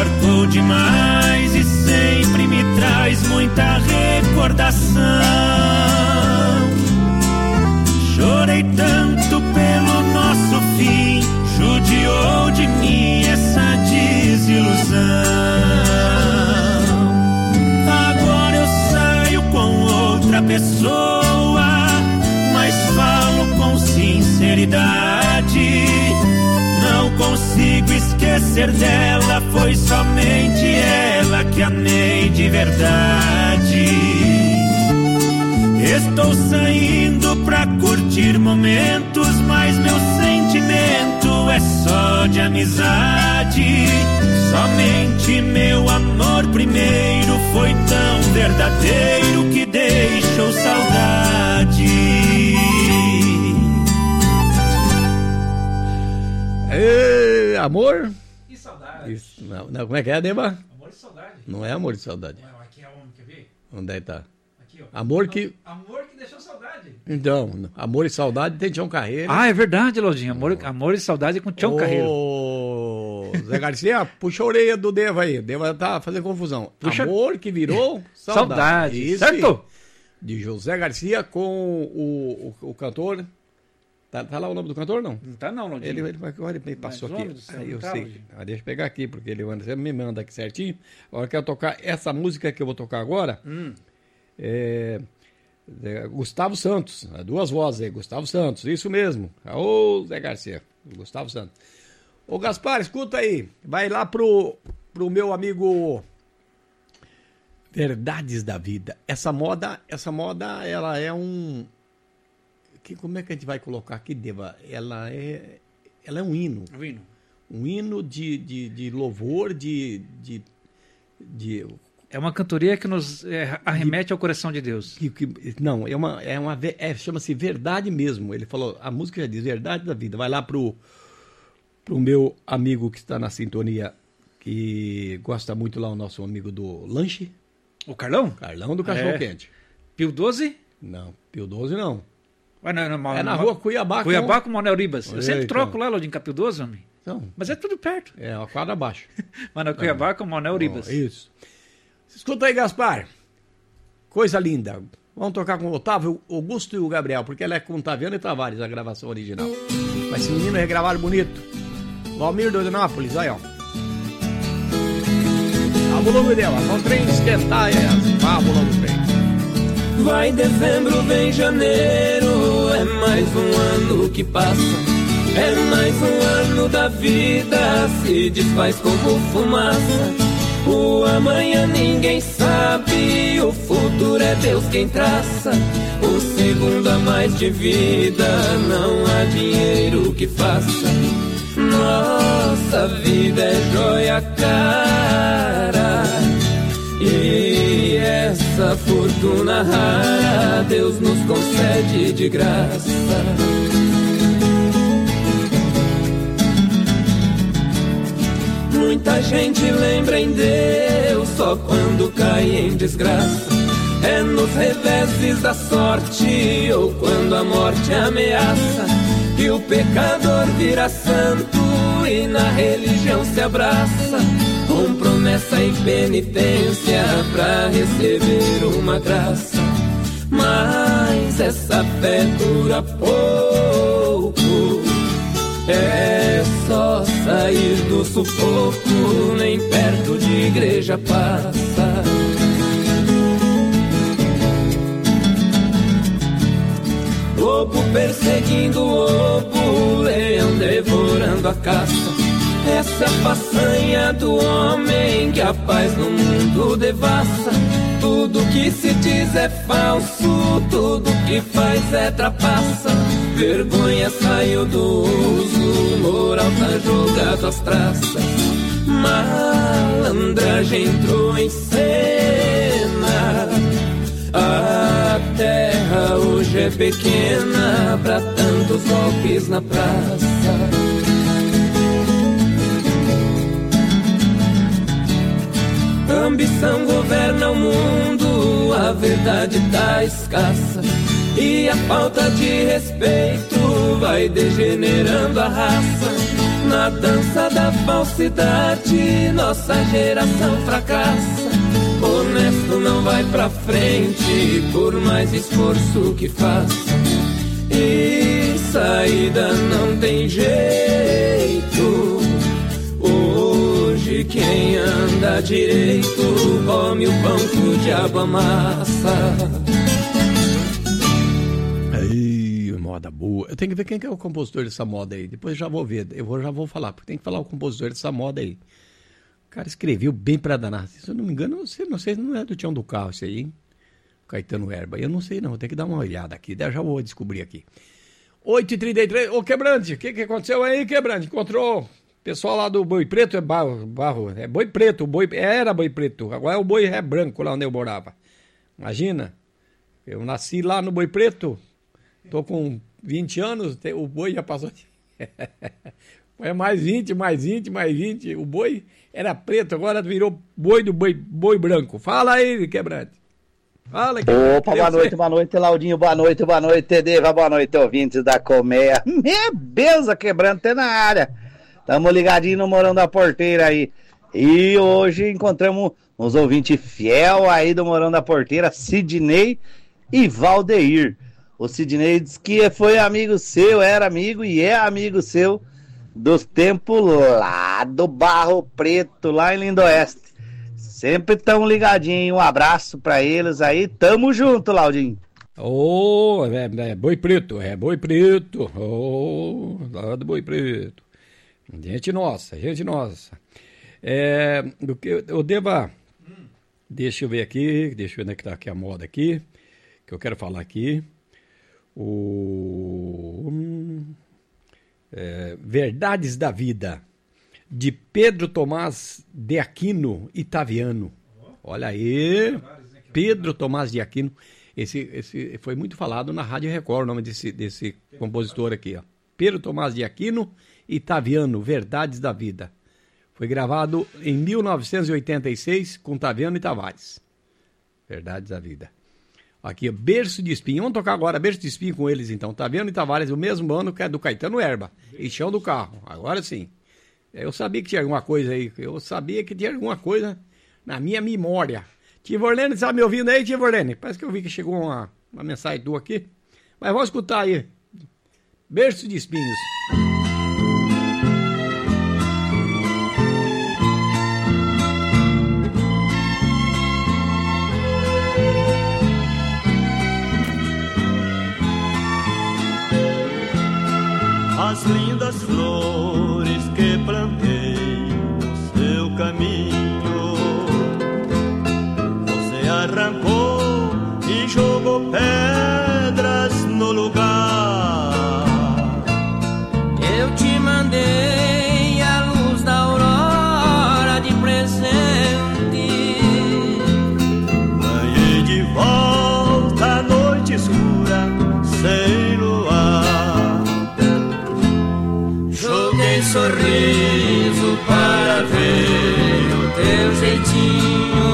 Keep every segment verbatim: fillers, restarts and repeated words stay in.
marcou demais e sempre me traz muita recordação. Chorei tanto pelo nosso fim, judiou de mim essa desilusão. Agora eu saio com outra pessoa, mas falo com sinceridade. Não consigo esquecer dela, foi somente ela que amei de verdade. Estou saindo pra curtir momentos, mas meu sentimento é só de amizade. Somente meu amor primeiro foi tão verdadeiro que deixou saudade. Ei, amor e saudade. Isso, não, não, como é que é, Deba? Amor e saudade. Não é amor e saudade. Não, aqui é homem, quer ver? Onde é que tá? Aqui, ó. Amor que... Amor que deixou saudade. Então, amor e saudade tem Tião Carreiro. Ah, é verdade, Lodinho. Amor, oh. amor e saudade com Tião Ô, Carreiro. Zé Garcia, puxa a orelha do Deva aí. Deva tá fazendo confusão. Puxa... Amor que virou saudade. Saudade, isso, certo? De José Garcia com o, o, o cantor... Tá, tá lá o nome do cantor, não? Não tá não, Lodinho. Ele, ele, ele, ele passou Mas, aqui. Céu, aí eu tá, sei. Ah, deixa eu pegar aqui, porque ele você me manda aqui certinho. Agora eu quero tocar essa música que eu vou tocar agora. Hum. É, é, Gustavo Santos. Duas vozes aí, Gustavo Santos. Isso mesmo. Ô, Zé Garcia. Gustavo Santos. Ô, Gaspar, escuta aí. Vai lá pro, pro meu amigo Verdades da Vida. Essa moda, essa moda, ela é um... Que, como é que a gente vai colocar aqui, Deva? Ela é, ela é um hino. Um hino. Um hino de, de, de louvor, de, de, de... É uma cantoria que nos é, arremete de, ao coração de Deus. Que, que, não, é uma... É uma é, chama-se Verdade mesmo. Ele falou, a música já diz Verdade da Vida. Vai lá pro, pro meu amigo que está na sintonia, que gosta muito lá, o nosso amigo do lanche. O Carlão? Carlão do Cachorro é. Quente. Pio doze? Não, Pio doze não. Não, não, não, é na rua Cuiabá. Cuiabá com o Manuel Ribas. Eu sempre então. troco lá, Lodinho, Capil doze, homem. Então, mas é tudo perto. É, a quadra abaixo. Manuel Cuiabá com o Manuel Ribas. Oh, isso. Escuta aí, Gaspar. Coisa linda. Vamos tocar com o Otávio, Augusto e o Gabriel, porque ela é com o Taviano e Tavares, a gravação original. Mas esse menino regravaram bonito. Valmir do Eunápolis, aí, ó. A volume dela, com trem esquentar, é a volume do trem. Vai dezembro, vem janeiro, é mais um ano que passa. É mais um ano da vida, se desfaz como fumaça. O amanhã ninguém sabe, o futuro é Deus quem traça. Um segundo a mais de vida, não há dinheiro que faça. Nossa vida é joia cara, e essa fortuna rara Deus nos concede de graça. Muita gente lembra em Deus só quando cai em desgraça. É nos reveses da sorte ou quando a morte ameaça que o pecador vira santo e na religião se abraça, com promessa e penitência pra receber uma graça. Mas essa fé dura pouco, é só sair do sufoco, nem perto de igreja passa. Lobo perseguindo lobo, leão devorando a caça. Essa é a façanha do homem que a paz no mundo devassa. Tudo que se diz é falso, tudo que faz é trapaça. Vergonha saiu do uso, moral tá jogado às traças. Malandragem entrou em cena. A terra hoje é pequena pra tantos golpes na praça. Ambição governa o mundo, a verdade tá escassa. E a falta de respeito vai degenerando a raça. na dança da falsidade, nossa geração fracassa. Honesto não vai pra frente, por mais esforço que faça. E saída não tem jeito. Hoje quem anda direito come o pão que o diabo amassa. Aí, moda boa. Eu tenho que ver quem que é o compositor dessa moda aí. Depois já vou ver. Eu vou, já vou falar, porque tem que falar o compositor dessa moda aí. O cara escreveu bem pra danar. Se eu não me engano, não sei, não sei, não é do Tião do Carro isso aí, hein? Caetano Herba. Eu não sei não, tem que dar uma olhada aqui. Já vou descobrir aqui. oito e trinta e três. Ô, Quebrante, o que, que aconteceu aí, Quebrante? Encontrou... Pessoal lá do Boi Preto é barro, barro, é Boi Preto, boi, era Boi Preto, agora é o Boi é branco lá onde eu morava. Imagina, eu nasci lá no Boi Preto, tô com vinte anos, o boi já passou de... é mais vinte, mais vinte, mais vinte, o boi era preto, agora virou boi do boi, boi branco. Fala aí, Quebrante. Fala, Quebrante. Opa, boa noite, boa noite, Laudinho, boa noite, boa noite, Tedeva, boa noite, ouvintes da Colmeia. Minha benza, Quebrante na área. Tamo ligadinho no Morão da Porteira aí. E hoje encontramos uns ouvintes fiel aí do Morão da Porteira, Sidney e Valdeir. O Sidney diz que foi amigo seu, era amigo e é amigo seu dos tempos lá do Barro Preto, lá em Lindoeste. Sempre tão ligadinho. Um abraço pra eles aí. Tamo junto, Laudinho. Ô, oh, é, é Boi Preto, é Boi Preto. Ô, oh, lá do Boi Preto. Gente nossa, gente nossa. É, do que eu deva. Deixa eu ver aqui, deixa eu ver onde é que tá aqui a moda aqui, que eu quero falar aqui. O é, Verdades da Vida, de Pedro Tomás de Aquino Itaviano. Olha aí, Pedro Tomás de Aquino. Esse, esse foi muito falado na Rádio Record, o nome desse, desse compositor aqui, ó. Pedro Tomás de Aquino Itaviano, Verdades da Vida. Foi gravado em mil novecentos e oitenta e seis com Taviano e Tavares. Verdades da Vida. Aqui, Berço de Espinho. Vamos tocar agora Berço de Espinho com eles, então. Taviano e Tavares, o mesmo ano que é do Caetano Herba. E Chão do Carro. Agora sim. Eu sabia que tinha alguma coisa aí. Eu sabia que tinha alguma coisa na minha memória. Tivorlene, está me ouvindo aí, Tivorlene? Parece que eu vi que chegou uma, uma mensagem tua aqui. Mas vamos escutar aí. Berço de Espinhos. As lindas flores que plantei no seu caminho, você arrancou e jogou pedras no lugar. Eu te mandei a luz da aurora de presente. Ganhei de volta a noite escura sem luar. Joguei sorriso para ver o teu jeitinho.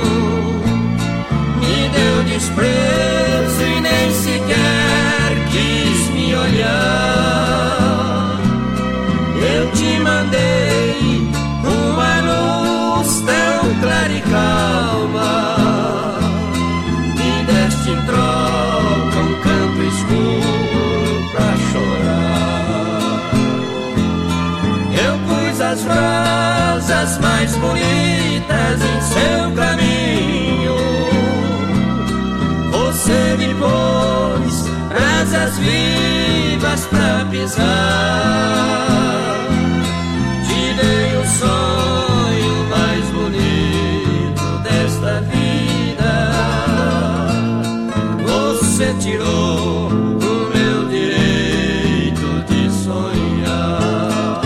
Me deu desprezo e nem sequer quis me olhar. Eu te mandei uma luz tão clara e calma. Me deste em troca um canto escuro pra chorar. Eu pus as rosas mais bonitas em seu caminho. Você me pôs asas vivas pra pisar. Te dei o sonho mais bonito desta vida. Você tirou o meu direito de sonhar.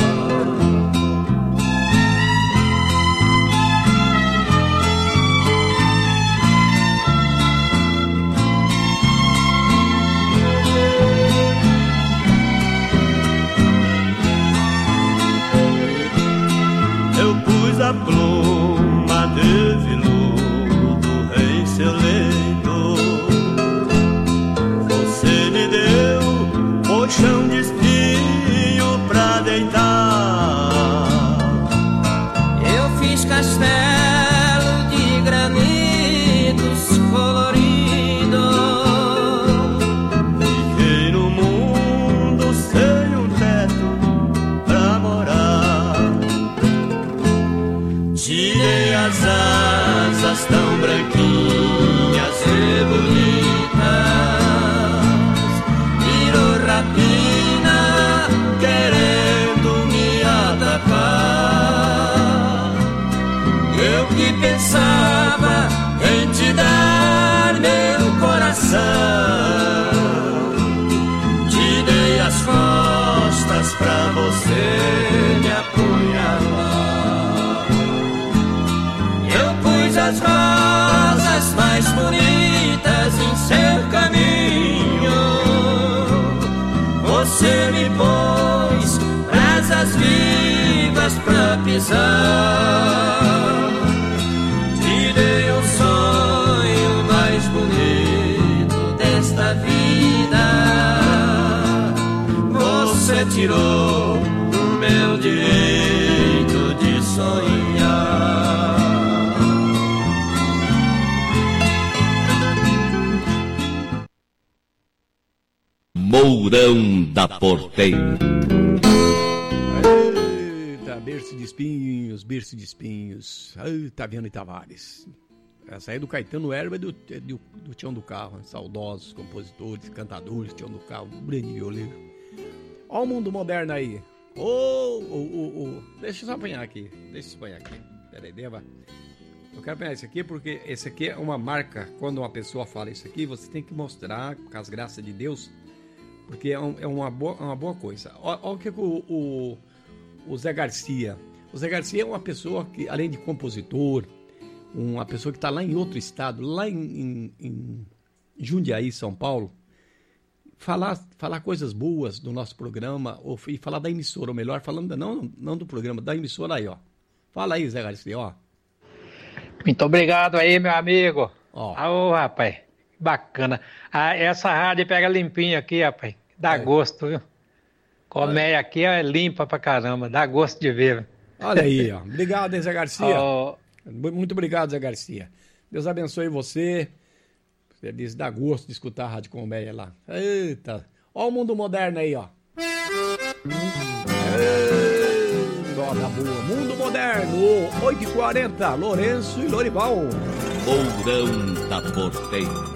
razão. Te dei as costas pra você me apoiar lá. Eu pus as rosas mais bonitas em seu caminho. Você me pôs brasas vivas pra pisar. Te dei o sonho mais bonito desta vida. Você tirou o meu direito de sonhar. Mourão da Porteira. Eita, berço de espinhos, berço de espinhos. Ai, Taviano e Tavares. Essa aí é do Caetano Herba e do, do, do Tião do Carro. Saudosos compositores, cantadores, Tião do Carro, grande violeiro. Olha o mundo moderno aí. Ô, ô, ô, ô. Deixa eu só apanhar aqui. Deixa eu apanhar aqui. Pera aí, Deva. Eu quero apanhar isso aqui porque esse aqui é uma marca. Quando uma pessoa fala isso aqui, você tem que mostrar, com as graças de Deus, porque é, um, é uma, boa, uma boa coisa. Olha o que o, o, o Zé Garcia. O Zé Garcia é uma pessoa que, além de compositor, uma pessoa que está lá em outro estado, lá em, em, em Jundiaí, São Paulo, falar, falar coisas boas do nosso programa, ou, e falar da emissora, ou melhor, falando não, não do programa, da emissora aí, ó. Fala aí, Zé Garcia, ó. Muito obrigado aí, meu amigo. Ó. Ah, ô, rapaz, bacana. Ah, essa rádio pega limpinho aqui, rapaz. Dá É. gosto, viu? Colmeia aqui é limpa pra caramba, dá gosto de ver. Viu? Olha aí, ó. Obrigado, Zé Garcia. Ó, Muito obrigado, Zé Garcia. Deus abençoe você. Você diz, dá gosto de escutar a Rádio Colmeia lá. Eita. Ó o mundo moderno aí, ó. Roda boa. Mundo moderno. oito e quarenta. Lourenço e Lorival. Mourão da Porteira.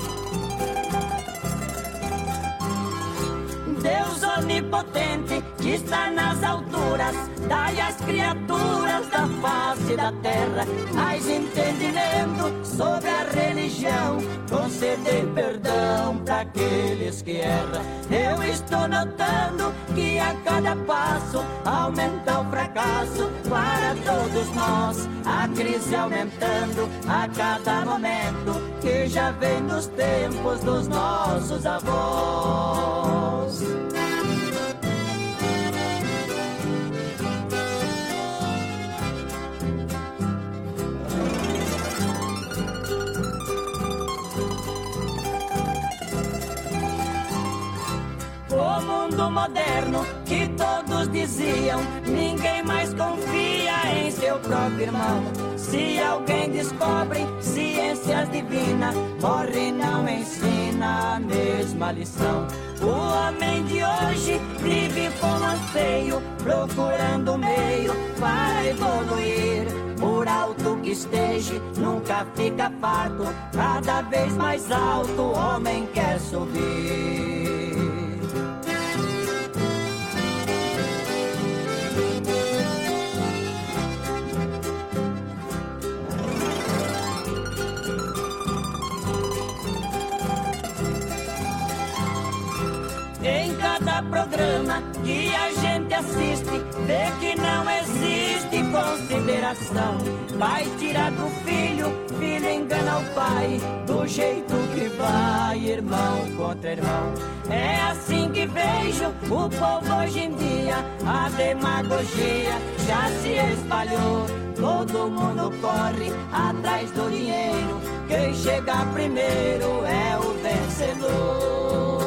Deus onipotente que está nas alturas, dai às criaturas da face da terra mais entendimento sobre a religião, conceder perdão para aqueles que erram. Eu estou notando que a cada passo aumenta o fracasso para todos nós, a crise aumentando a cada momento, que já vem nos tempos dos nossos avós. O mundo moderno que todos diziam, ninguém mais confia em seu próprio irmão. Se alguém descobre ciências divinas, morre e não ensina a mesma lição. O homem de hoje vive com anseio, procurando meio para evoluir. Por alto que esteja, nunca fica farto, cada vez mais alto o homem quer subir. Em cada programa que a gente assiste, vê que não existe consideração. Pai tira do filho, filho engana o pai, do jeito que vai, irmão contra irmão. É assim que vejo o povo hoje em dia, a demagogia já se espalhou. Todo mundo corre atrás do dinheiro, quem chegar primeiro é o vencedor.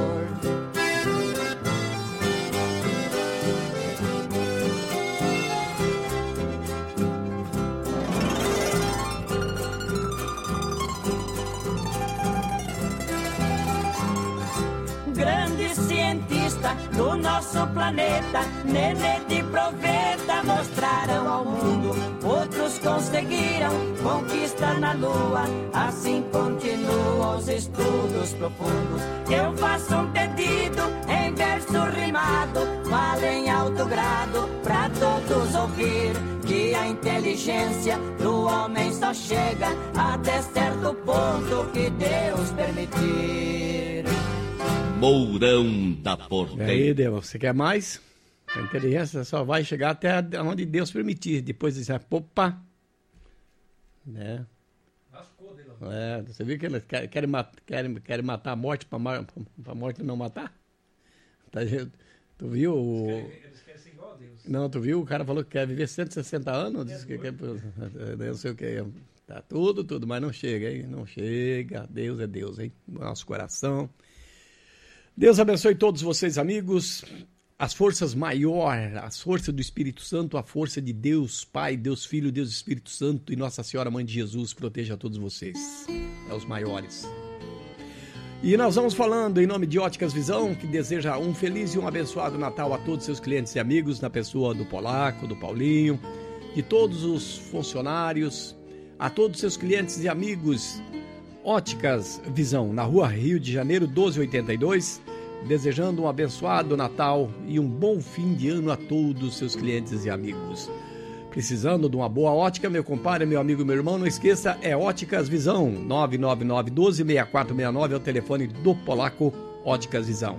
Grande cientista do nosso planeta, Nenê de Proveta, mostraram ao mundo. Outros conseguiram conquista na lua, assim continuam os estudos profundos. Eu faço um pedido em verso rimado, falem ao alto grado pra todos ouvir que a inteligência do homem só chega até certo ponto que Deus permitir. Mourão da Porteira. E aí, Deus, você quer mais? A inteligência só vai chegar até onde Deus permitir. Depois dizer, opa, né? É, você viu que eles querem, querem, querem, querem matar a morte para a morte não matar? Tá, tu viu? O... Eles querem, eles querem ser igual a Deus. Não, tu viu? O cara falou que quer viver cento e sessenta anos. Disse que quer. Não sei o que. Tá tudo, tudo, mas não chega, hein? Não chega. Deus é Deus, hein? Nosso coração. Deus abençoe todos vocês, amigos. As forças maiores, as forças do Espírito Santo, a força de Deus Pai, Deus Filho, Deus Espírito Santo e Nossa Senhora Mãe de Jesus proteja todos vocês. É os maiores. E nós vamos falando em nome de Óticas Visão, que deseja um feliz e um abençoado Natal a todos seus clientes e amigos, na pessoa do Polaco, do Paulinho, de todos os funcionários, a todos seus clientes e amigos. Óticas Visão, na rua Rio de Janeiro, doze oitenta e dois, desejando um abençoado Natal e um bom fim de ano a todos os seus clientes e amigos. Precisando de uma boa ótica, meu compadre, meu amigo, meu irmão, não esqueça, é Óticas Visão, nove nove nove, um dois, seis quatro seis nove, é o telefone do Polaco Óticas Visão.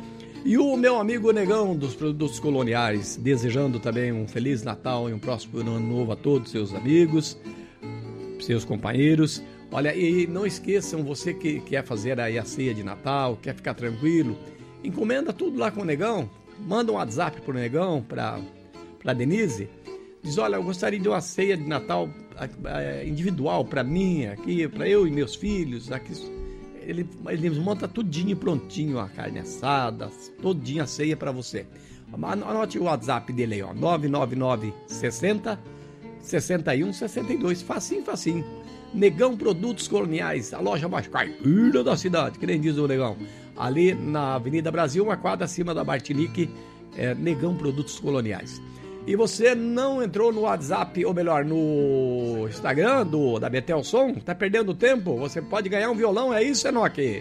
E o meu amigo Negão dos Produtos Coloniais, desejando também um Feliz Natal e um próximo ano novo a todos seus amigos, seus companheiros. Olha, e não esqueçam, você que quer fazer aí a ceia de Natal, quer ficar tranquilo, encomenda tudo lá com o Negão, manda um WhatsApp pro Negão, pra, pra Denise, diz, olha, eu gostaria de uma ceia de Natal individual para mim, aqui, para eu e meus filhos, aqui. Ele, ele monta tudinho prontinho, a carne assada, todinha a ceia para você. Anote o WhatsApp dele aí, ó, nove nove nove, sessenta, sessenta e um, sessenta e dois, facinho, facinho. Negão Produtos Coloniais, a loja mais caipira da cidade, que nem diz o Negão. Ali na Avenida Brasil, uma quadra acima da Bartilique, é, Negão Produtos Coloniais. E você não entrou no WhatsApp, ou melhor, no Instagram do, da Betel Som, tá perdendo tempo? Você pode ganhar um violão, é isso, Enoque?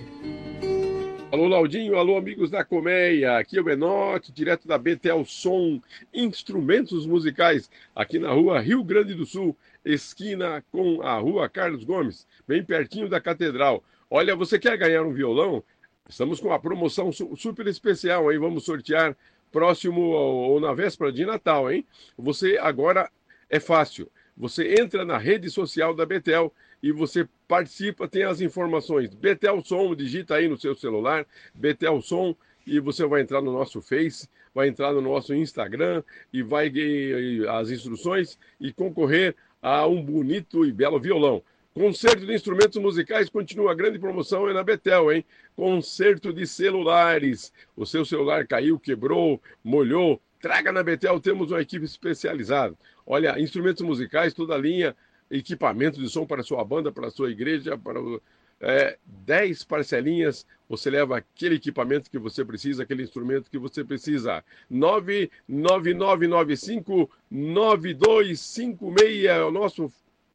Alô, Laudinho, alô, amigos da Colmeia, aqui é o Enoque, direto da Betel Som, instrumentos musicais, aqui na rua Rio Grande do Sul, esquina com a rua Carlos Gomes, bem pertinho da Catedral. Olha, você quer ganhar um violão? Estamos com uma promoção super especial, hein? Vamos sortear próximo ou na véspera de Natal, hein? Você agora é fácil. Você entra na rede social da Betel e você participa, tem as informações. Betel Som, digita aí no seu celular, Betel Som, e você vai entrar no nosso Face, vai entrar no nosso Instagram e vai e, as instruções e concorrer a um bonito e belo violão. Concerto de instrumentos musicais continua, a grande promoção é na Betel, hein? Concerto de celulares. O seu celular caiu, quebrou, molhou. Traga na Betel, temos uma equipe especializada. Olha, instrumentos musicais, toda a linha, equipamento de som para a sua banda, para a sua igreja, para é, dez parcelinhas, você leva aquele equipamento que você precisa, aquele instrumento que você precisa. nove nove nove nove cinco nove dois cinco seis é o nosso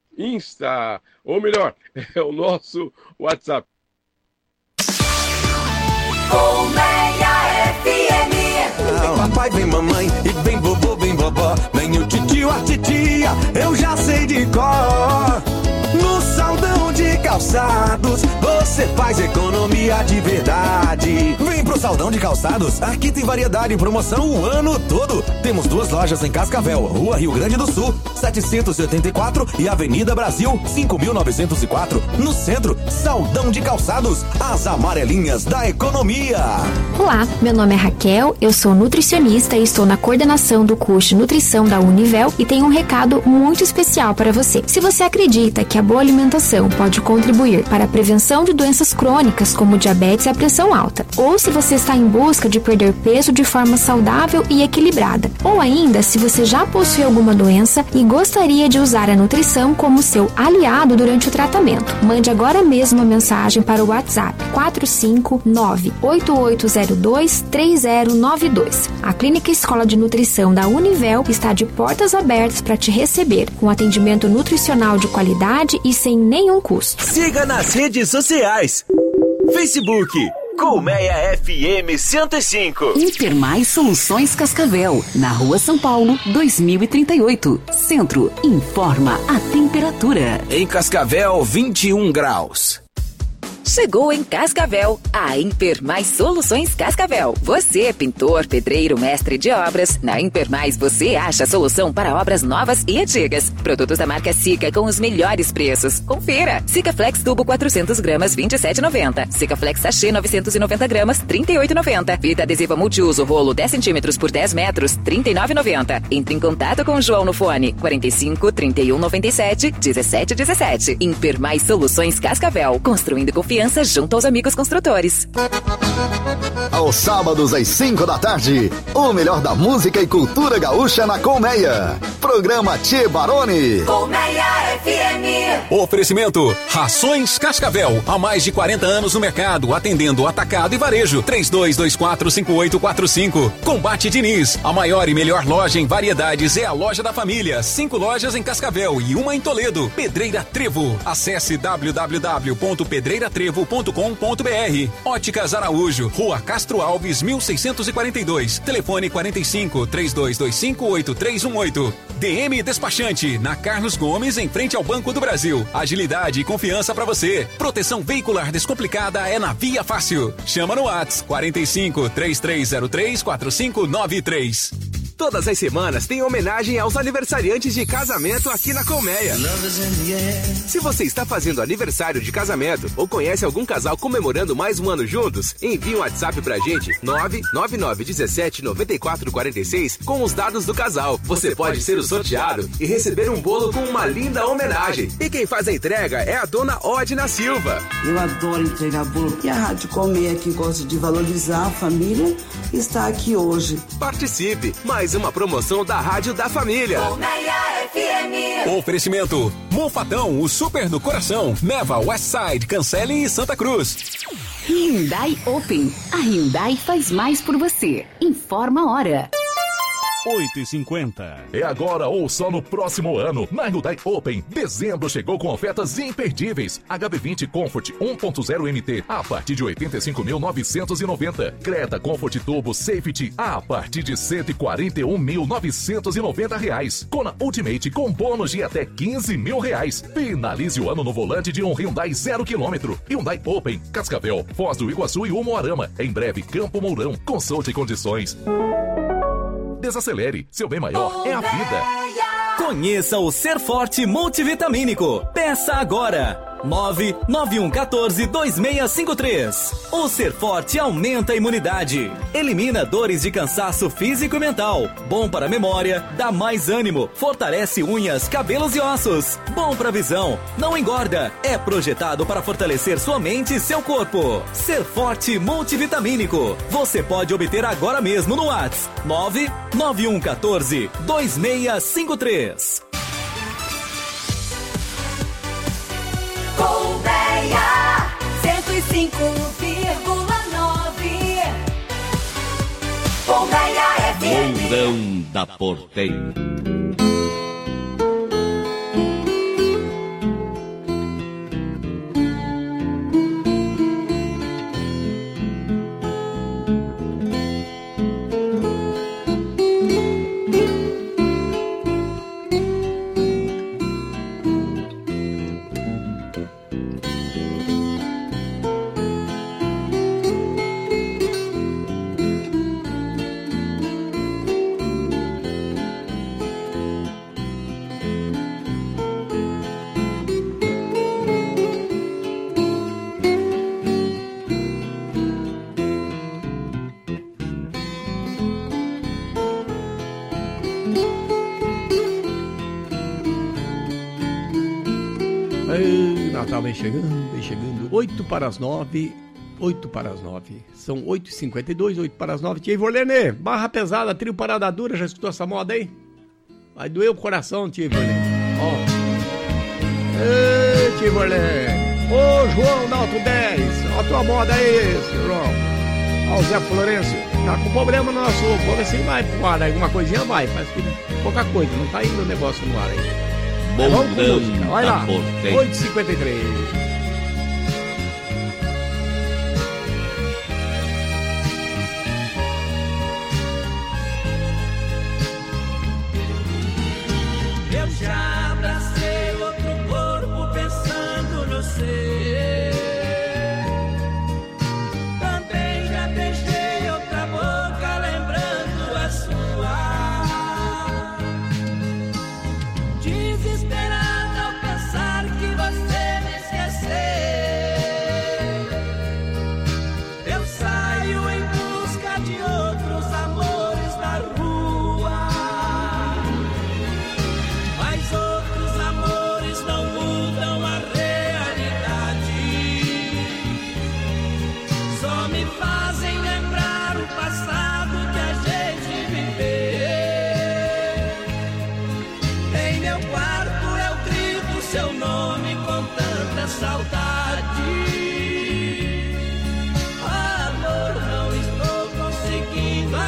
Insta, ou melhor, é o nosso WhatsApp. Colmeia F M. Ah, papai, vem mamãe, e vem vovô, vem vovó, vem o titio, a titia, eu já sei de cor. No Saldão de Calçados, você faz economia de verdade. Vem pro Saldão de Calçados, aqui tem variedade em promoção o ano todo. Temos duas lojas em Cascavel, Rua Rio Grande do Sul, setecentos e oitenta e quatro e Avenida Brasil, cinco mil novecentos e quatro. No centro, Saldão de Calçados, as amarelinhas da economia. Olá, meu nome é Raquel, eu sou nutricionista e estou na coordenação do curso de nutrição da Univel e tenho um recado muito especial para você. Se você acredita que a boa alimentação pode contribuir para a prevenção de doenças crônicas como diabetes e a pressão alta, ou se você está em busca de perder peso de forma saudável e equilibrada, ou ainda se você já possui alguma doença e gostaria de usar a nutrição como seu aliado durante o tratamento, mande agora mesmo uma mensagem para o WhatsApp quatro cinco nove, oito oito zero dois, três zero nove dois. A Clínica Escola de Nutrição da Univel está de portas abertas para te receber, com atendimento nutricional de qualidade e sem nenhum custo. Siga nas redes sociais. Facebook, Colmeia F M cento e cinco. Hipermais Soluções Cascavel, na Rua São Paulo, dois mil e trinta e oito. Centro, informa a temperatura. Em Cascavel, vinte e um graus. Chegou em Cascavel, a Impermais Soluções Cascavel. Você é pintor, pedreiro, mestre de obras. Na Impermais você acha a solução para obras novas e antigas. Produtos da marca Sica com os melhores preços. Confira. Sica Flex Tubo quatrocentos gramas, vinte e sete reais e noventa centavos. Sica Flex Sachê novecentos e noventa gramas, trinta e oito reais e noventa centavos. Fita adesiva multiuso rolo dez centímetros por dez metros, trinta e nove reais e noventa centavos. Entre em contato com o João no fone quarenta e cinco, trinta e um, noventa e sete, dezessete dezessete. Impermais Soluções Cascavel. Construindo confiança junto aos amigos construtores. Aos sábados às cinco da tarde, o melhor da música e cultura gaúcha na Colmeia. Programa Tchê Baroni. Colmeia F M. Oferecimento Rações Cascavel. Há mais de quarenta anos no mercado, atendendo atacado e varejo. três dois dois quatro, cinco oito quatro cinco. Combate Diniz. A maior e melhor loja em variedades é a Loja da Família. Cinco lojas em Cascavel e uma em Toledo. Pedreira Trevo. Acesse w w w ponto pedreira trevo ponto com ponto b r. Óticas Araújo, Rua Castro Alves, mil seiscentos e quarenta e dois. Telefone quarenta e cinco, três dois dois cinco, oito três um oito. D M Despachante, na Carlos Gomes, em frente ao Banco do Brasil. Agilidade e confiança para você. Proteção veicular descomplicada é na Via Fácil. Chama no WhatsApp quarenta e cinco, três três zero três, quatro cinco nove três. Todas as semanas tem homenagem aos aniversariantes de casamento aqui na Colmeia. Se você está fazendo aniversário de casamento ou conhece algum casal comemorando mais um ano juntos, envie um WhatsApp pra gente nove nove nove um sete, nove quatro quatro seis com os dados do casal. Você pode ser o sorteado e receber um bolo com uma linda homenagem. E quem faz a entrega é a dona Odina Silva. Eu adoro entregar bolo. E a Rádio Colmeia, que gosta de valorizar a família, está aqui hoje. Participe! Mais uma promoção da Rádio da Família. Colmeia F M. Oferecimento Monfatão, o super do coração. Neva, Westside, Cancele e Santa Cruz. Hyundai Open. A Hyundai faz mais por você. Informa a hora. oito e cinquenta. É agora ou só no próximo ano. Na Hyundai Open, dezembro chegou com ofertas imperdíveis. H B vinte Comfort um ponto zero M T a partir de oitenta e cinco mil novecentos e noventa. Creta Comfort Turbo Safety a partir de cento e quarenta e um mil novecentos e noventa reais. Kona Ultimate com bônus de até quinze mil reais. Finalize o ano no volante de um Hyundai zero quilômetro. Hyundai Open, Cascavel, Foz do Iguaçu e Umuarama. Em breve, Campo Mourão. Consulte condições. Desacelere, seu bem maior é a vida. Conheça o Ser Forte Multivitamínico. Peça agora. nove nove um um quatro, dois seis cinco três. O Ser Forte aumenta a imunidade, elimina dores de cansaço físico e mental, bom para a memória, dá mais ânimo, fortalece unhas, cabelos e ossos, bom para a visão, não engorda, é projetado para fortalecer sua mente e seu corpo. Ser Forte Multivitamínico. Você pode obter agora mesmo no WhatsApp nove nove um um quatro, dois seis cinco três. Colmeia cento e cinco vírgula nove. Colmeia F M. Mourão da Porteira. Natal vem chegando, vem chegando. oito para as nove. oito para as nove. São oito e cinquenta e dois, oito para as nove. Tia Ivorlene, barra pesada, trio parada dura. Já escutou essa moda aí? Vai doer o coração, tia Ivorlene. Ó. Ei, tia Ivorlene. Ô, João da Alto dez. Ó a tua moda aí, seu João. Ó, o Zé Florencio. Tá com problema no nosso. Vamos ver se vai pro ar. Alguma coisinha vai. Faz pouca coisa. Não tá indo o negócio no ar aí. Bom, vamos com música. Vai lá. oito e cinquenta e três.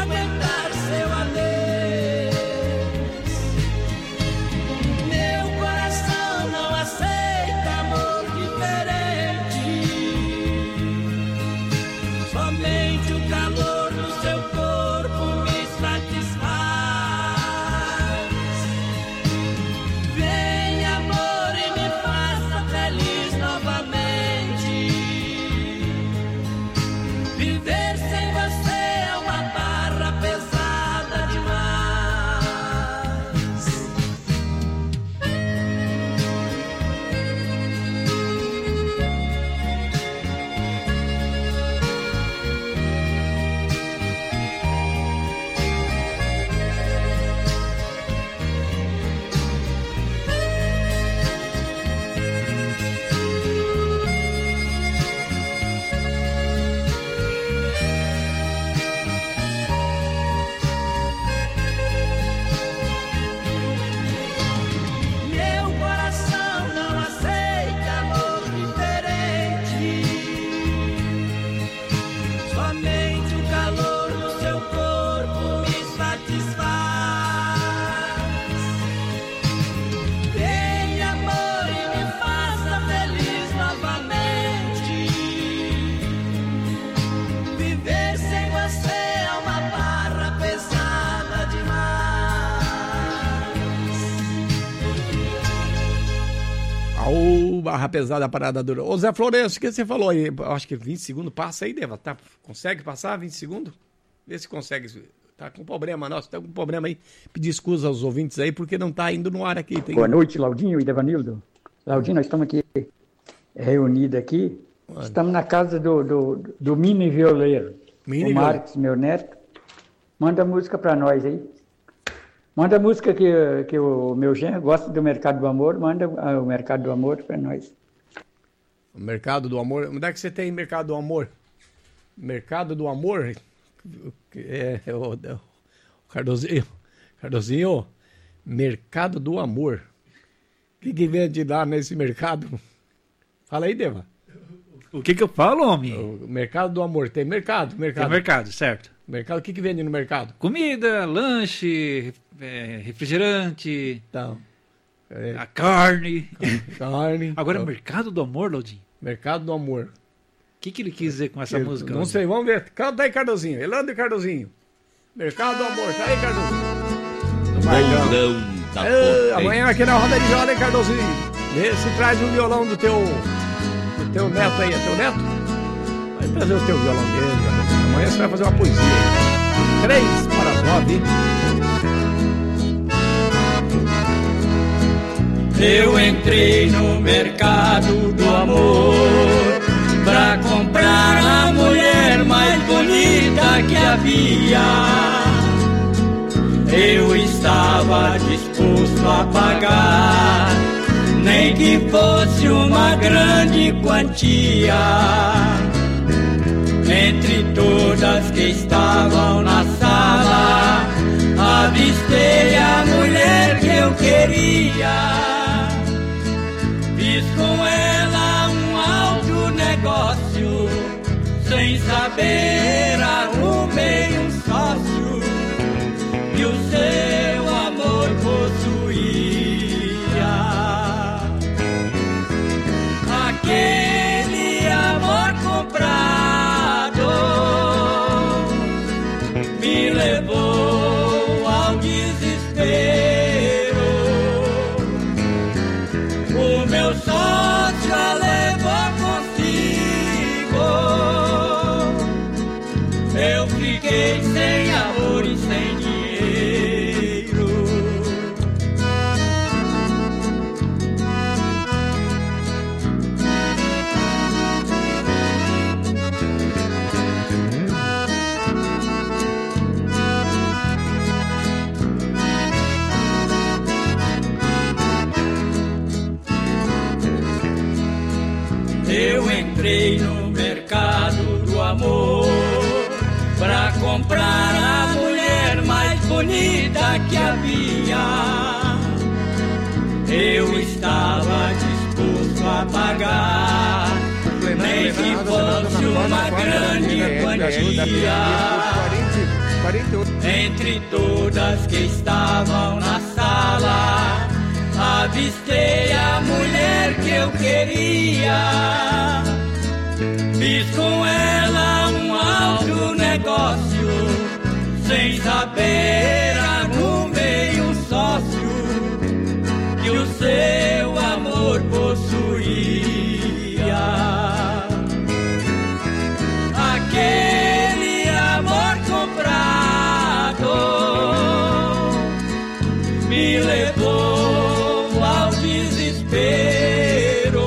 aguentar seu adeus. Meu coração não aceita amor diferente. Somente o calor do seu corpo me satisfaz. Vem amor e me faça feliz novamente. Viver sem você é uma barra pesada demais. Meu coração não aceita amor diferente. Somente o calor do seu corpo me satisfaz. Vem amor e me faça feliz novamente. Viver sem você é uma barra pesada demais. Aô, barra pesada, parada dura. Ô Zé Florencio, o que você falou aí? Eu acho que vinte segundos passa aí, Deva. Tá, consegue passar vinte segundos? Vê se consegue. Tá com problema, nossa, tá com problema aí. Pedir desculpas aos ouvintes aí, porque não tá indo no ar aqui. Tem... Boa noite, Laudinho e Devanildo. Laudinho, nós estamos aqui reunidos aqui. Mano. Estamos na casa do, do, do Mini Violeiro. Mini o Marcos, meu neto. Manda música pra nós aí. Manda música que, que o meu genro gosta do Mercado do Amor. Manda ah, o Mercado do Amor pra nós. O Mercado do Amor. Onde é que você tem Mercado do Amor? Mercado do Amor? É, é o, é o Cardozinho. Cardozinho, Mercado do Amor. O que, que vende lá nesse mercado? Fala aí, Deva. O que que eu falo, homem? O Mercado do Amor. Tem mercado? mercado. Tem mercado, certo. Mercado, o que, que vende no mercado? Comida, lanche, é, refrigerante, então, é, a carne. Carne. Agora, então. Mercado do Amor, Laudinho. Mercado do Amor. O que, que ele quis dizer com essa Eu, música? Não Laudinho? sei, vamos ver. Canta aí, Cardozinho. Elando e Cardozinho. Mercado do Amor. Tá aí, Cardozinho. Mourão da É, amanhã aqui na Roda de Jola, hein, Cardozinho? Vê se traz o violão do teu, do teu neto aí. É teu neto? Vai trazer o teu violão dele, Cardozinho. Amanhã você vai fazer uma poesia aí. Três para as nove. Eu entrei no mercado do amor pra comprar a mulher mais bonita que havia. Eu estava disposto a pagar, nem que fosse uma grande quantia. Entre todas que estavam na sala, avistei a mulher que eu queria. Fiz com ela um alto negócio, sem saber arrumei um sócio que o seu amor possuía. Aquele amor comprado me levou ao desespero. O meu sócio a levou consigo. Eu fiquei sem amor e sem dinheiro. Eu entrei no mercado do amor pra comprar a mulher mais bonita que havia. Eu estava disposto a pagar, nem que fosse uma grande quantia. Entre todas que estavam na sala, avistei a mulher que eu queria. Fiz com ela um alto negócio, sem saber arrumei um sócio que o seu amor possuía. Aquele amor comprado me levou ao desespero.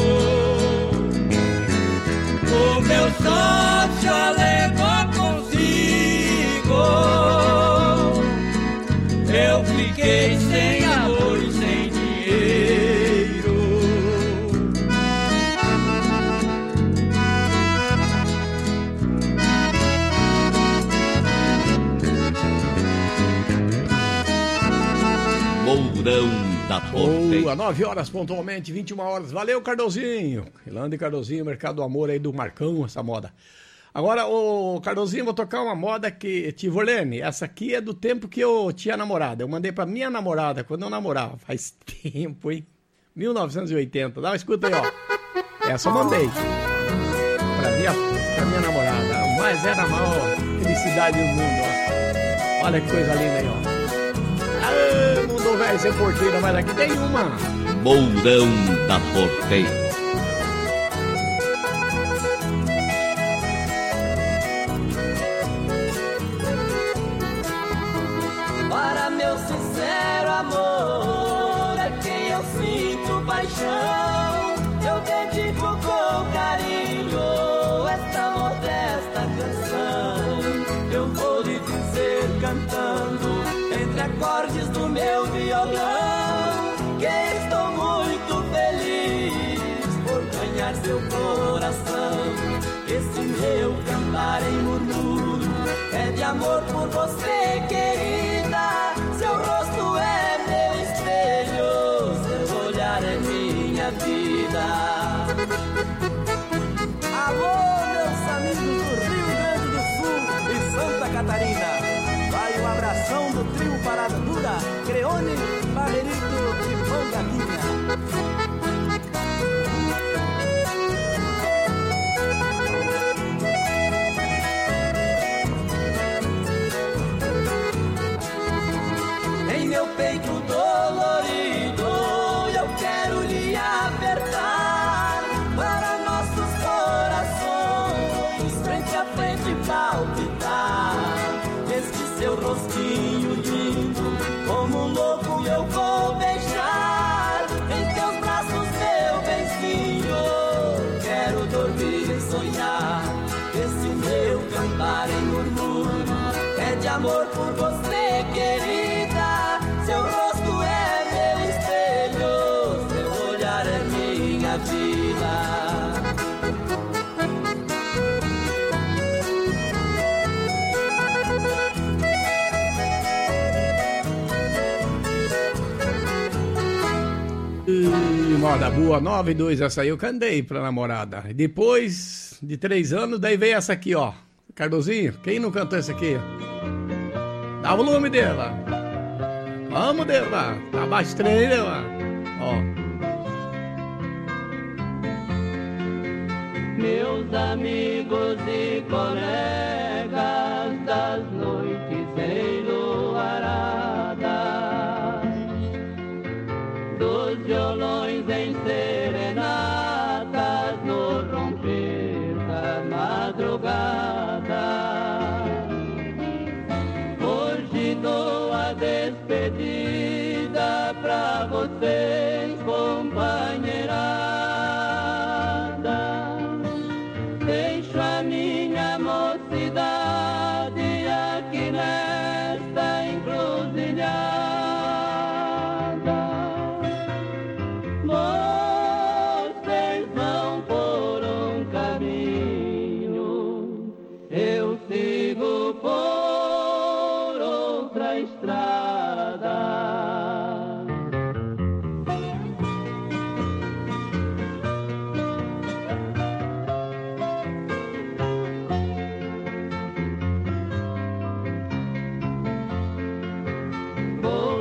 O meu sócio levou consigo. Eu fiquei sem amor e sem dinheiro. Mourão da Porteira. Boa, nove horas pontualmente, vinte e uma horas. Valeu, Cardozinho. Ilando e Cardozinho, Mercado do Amor aí do Marcão, essa moda. Agora, ô Cardozinho, vou tocar uma moda que... Tivolene, essa aqui é do tempo que eu tinha namorada. Eu mandei pra minha namorada quando eu namorava. Faz tempo, hein? mil novecentos e oitenta. Dá uma escuta aí, ó. Essa eu mandei. Pra minha, pra minha namorada. Mas era a maior felicidade do mundo, ó. Olha que coisa linda aí, ó. Ah, mundo velho sem porteira, mas aqui tem uma. Mourão da Porteira. Para meu sincero amor, é quem eu sinto paixão. Eu dedico com carinho esta modesta canção. Eu vou lhe dizer cantando entre acordes do meu violão, que estou muito feliz por ganhar seu coração. Esse meu cantar em murmúrio é de amor por você, querida. Seu rosto é meu espelho, seu olhar é minha vida. Alô, meus amigos do Rio Grande do Sul e Santa Catarina. Vai o abração do trio Parada Dura, Creone, Barreirito e Mangalinha. Em meu peito dolorido eu quero lhe apertar, para nossos corações frente a frente palpitar. Este seu rostinho lindo, como um louco eu vou beijar. Em teus braços, meu benzinho, quero dormir e sonhar. Esse meu cantar em murmúrio é de amor por você, querida. Seu rosto é meu espelho, seu olhar é minha vida. Ih, moda boa, nove e dois, essa aí eu cantei pra namorada. Depois de três anos, daí veio essa aqui, ó. Cardozinho, quem não cantou essa aqui? Dá o volume dela. Vamos dela, tá baixo trem dela. Ó. Meus amigos e colegas das noites enluaradas, dos violões em serenatas no romper da madrugada. Hoje dou a despedida pra vocês, companheirada. Deixo a minha mocidade aqui nesta encruzilhada. Vocês vão por um caminho, eu sigo por outra estrada.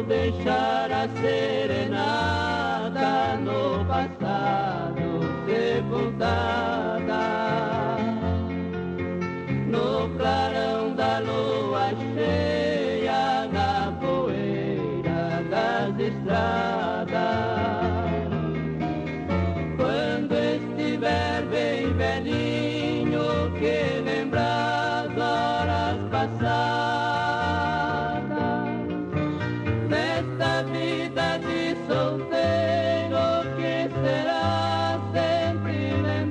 deixar a serenata no passado sepultada no clarão da lua cheia, na poeira das estradas. Quando estiver bem velhinho, que lembrar as horas passadas, nesta vida de solteiro que será sempre